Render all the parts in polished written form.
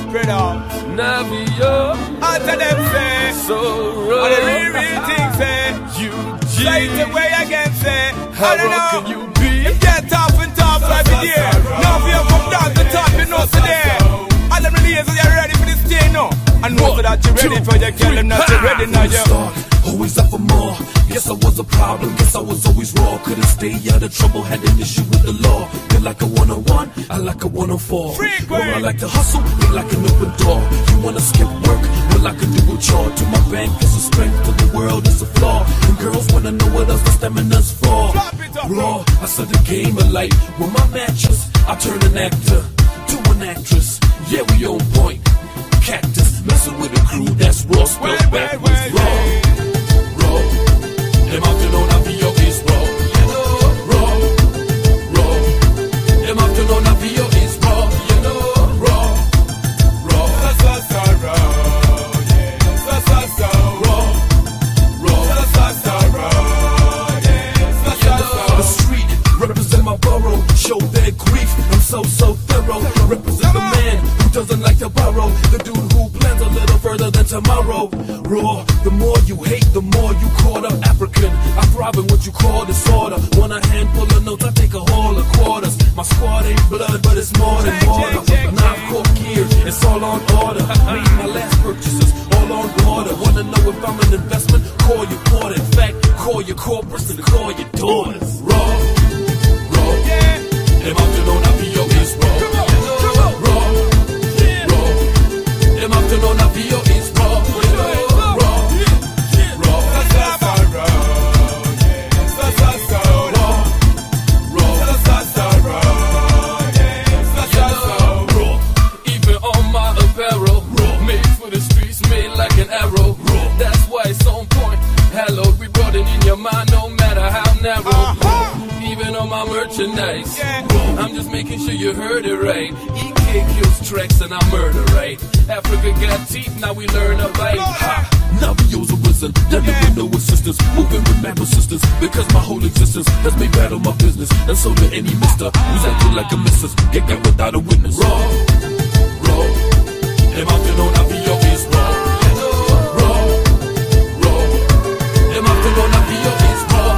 spread out. Navio, I tell them say, so all the real things say, say it away again say, I don't know. Can you be? It get tough and tough every day. Now if you come down the top, you know today. All them really is you're ready for this day, no. And most of that you ready for your kill them not you ready now, you. Always up for more. Guess I was a problem, guess I was always raw. Couldn't stay out of trouble, had an issue with the law. Feel like a 101, I like a 104. Or I like to hustle, feel like an open door. You wanna skip work, well I can do a chore. To my bank is a strength, to the world is a flaw. And girls wanna know what else the stamina's for. Raw, I set the game alight. With my mattress, I turn an actor to an actress. Yeah, we on point. Cactus, messing with a crew that's raw, spelled backwards. Raw. Them up to know Navio is raw, you know, raw. Them up to know Navio is raw, you know, raw. Raw, yeah. Raw. The street represent my borough, show their grief. I'm so thorough. Represent the man who doesn't like to borrow, the dude who plans a little further than tomorrow. Raw. The more you hate, the more you caught up. African, I thrive in what you call disorder. Want a handful of notes, I take a haul of quarters. My squad ain't blood, but it's more than water. 9-quart gear, it's all on order. Made my last purchases, all on order. Wanna know if I'm an investment? Call your quarter. In fact, call your corporate and call your daughters. Raw. Them up to know Navio is raw. Raw. Them up to know Navio is raw. Merchandise. I'm just making sure you heard it right. EK kills tracks and I murder right. Africa got teeth, now we learn to bite. Navio's arisen, there never no assistance. Moving with mad persistence, because my whole existence has made battle my business. And so did any mister who's acting like a missus. Get got without a witness. Raw. Them out to know Navio is raw. Them out to know Navio is raw.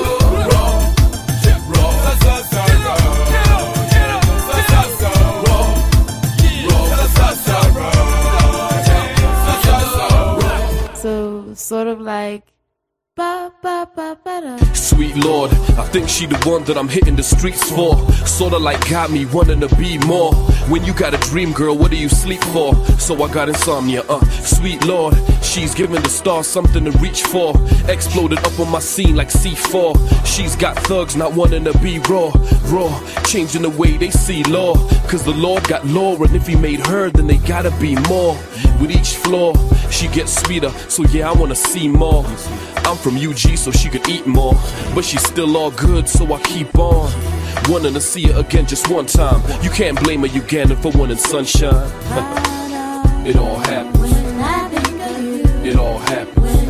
Sort of like ba ba ba ba da. Sweet Lord, I think she the one that I'm hitting the streets for. Sorta like got me wanting to be more. When you got a dream, girl, what do you sleep for? So I got insomnia, sweet Lord, she's giving the stars something to reach for. Exploded up on my scene like C4. She's got thugs not wanting to be raw, changing the way they see law. Cause the Lord got law, and if he made her, then they gotta be more. With each floor, she gets sweeter, so yeah, I wanna see more. I'm from UG, so she could eat more, but she's still all good, so I keep on wanting to see her again just one time. You can't blame a Ugandan for wanting sunshine. It all happens. It all happens.